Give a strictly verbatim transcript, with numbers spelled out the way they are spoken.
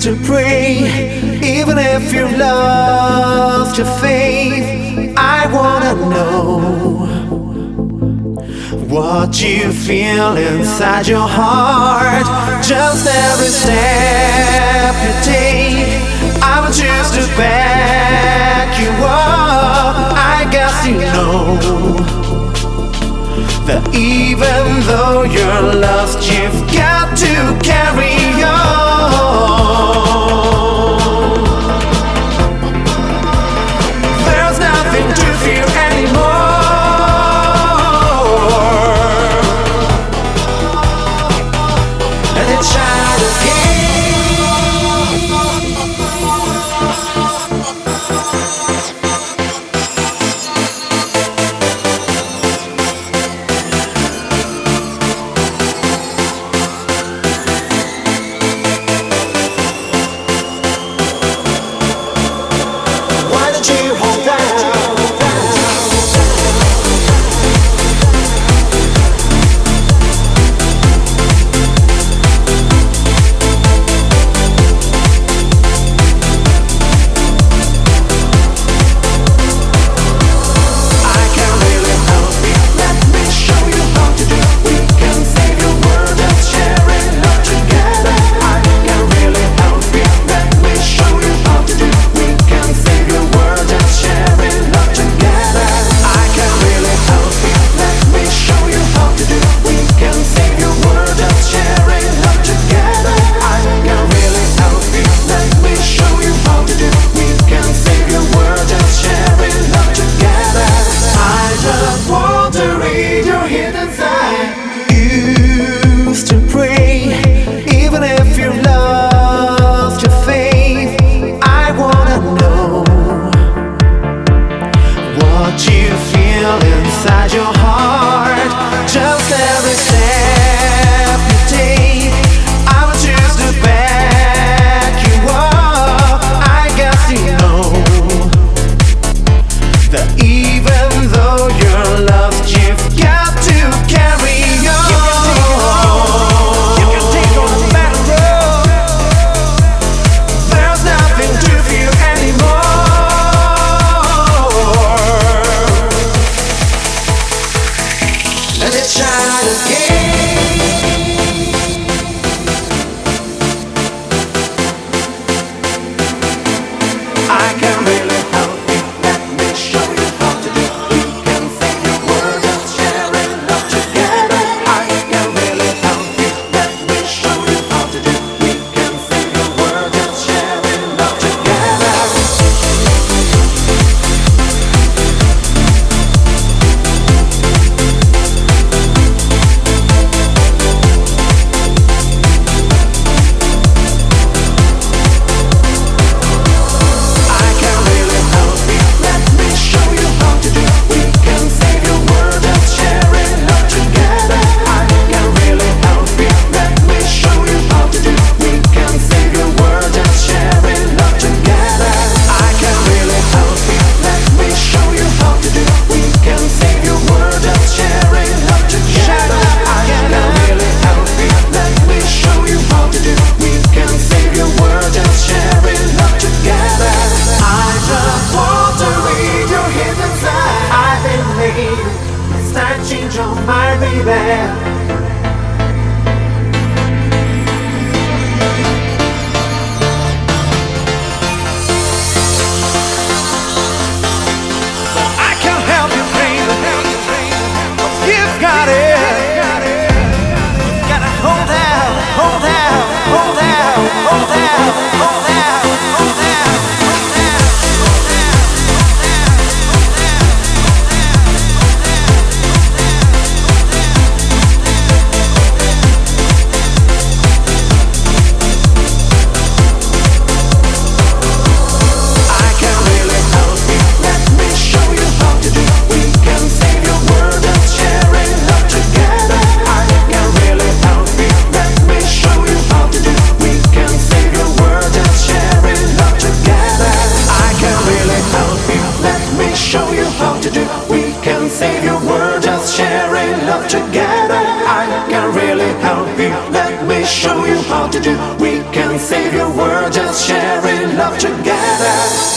to pray, even if you lost your faith. I wanna know what you feel inside your heart. Just every step you take, I will choose to back you up. I guess you know that even though you're lost, you've got to carry on. There's nothing to fear anymore. Let it shine again. Inside your heart, just every step you take, I will choose to back you up. I guess you know that even though you're lost, you've got to carry on. You can take on the back road. There's nothing to fear anymore. Let it shine again. I can really help you. Let me show you how to do. We can sing your word and share it love together. I can really help you. Let me show you how to do. We can sing your word and share it love together. It's time to change your mind, baby. Save your world, just sharing love together. I can really help you. Let me show you how to do. We can save your world, just sharing love together.